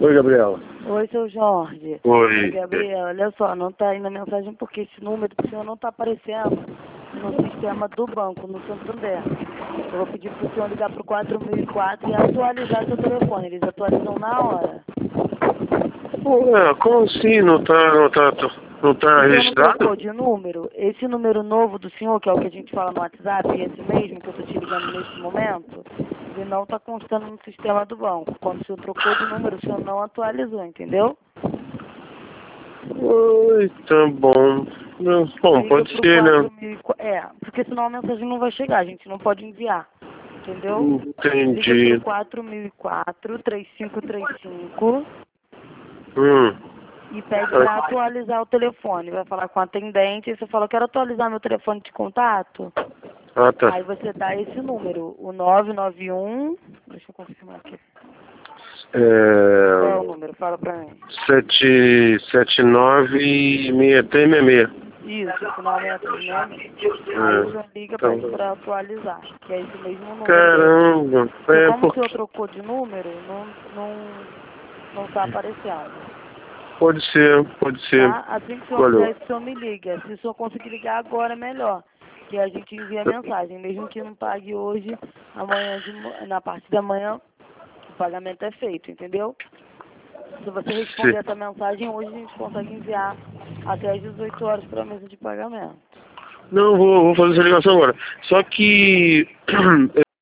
Oi, Gabriela. Oi, seu Jorge. Oi. Gabriela, olha só, não tá indo a mensagem porque esse número do senhor não tá aparecendo no sistema do banco, no Santander. Eu vou pedir pro senhor ligar pro 4004 e atualizar seu telefone. Eles atualizam na hora. Ué, como assim? Não tá O senhor não registrado? trocou de número? Esse número novo do senhor, que é o que a gente fala no WhatsApp, esse mesmo que eu tô te ligando nesse momento, ele não tá constando no sistema do banco. Quando o senhor trocou de número, o senhor não atualizou, entendeu? Oi, tá bom. Bom, Liga pode pro ser, né? 4004. Porque senão a mensagem não vai chegar, a gente não pode enviar. Entendeu? Liga Entendi. pro 4004 3535 Hum. e pede para atualizar o telefone. Vai falar com a atendente e você fala, quero atualizar meu telefone de contato. Ah, tá. Aí você dá esse número, o 991. Deixa eu confirmar aqui. Qual é o número? Fala pra mim. 779-666. Isso, final 636. Aí o senhor liga, Então, pede para atualizar, que é esse mesmo número. caramba. Porque como o senhor trocou de número, não tá aparecendo. Pode ser. Tá? Assim que o senhor Valeu. fizer isso, o senhor me liga. Se o senhor conseguir ligar agora, é melhor. Que a gente envia a mensagem. Mesmo que não pague hoje, amanhã na parte da manhã, o pagamento é feito, entendeu? Se você responder essa mensagem, hoje a gente consegue enviar até às 18 horas para a mesa de pagamento. Não, vou fazer essa ligação agora. Só que